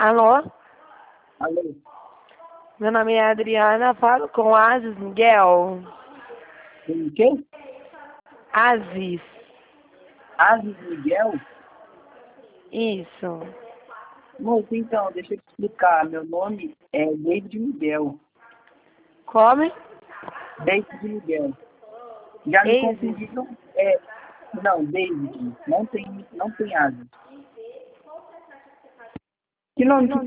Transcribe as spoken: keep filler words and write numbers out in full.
Alô? Alô? Meu nome é Adriana, falo com Aziz Miguel. Com quem? Aziz. Aziz Miguel? Isso. Moço, então, deixa eu te explicar. Meu nome é David Miguel. Come? David Miguel. Já me Aziz. confundiram. É, não, David. Não tem, não tem Aziz. Que nome que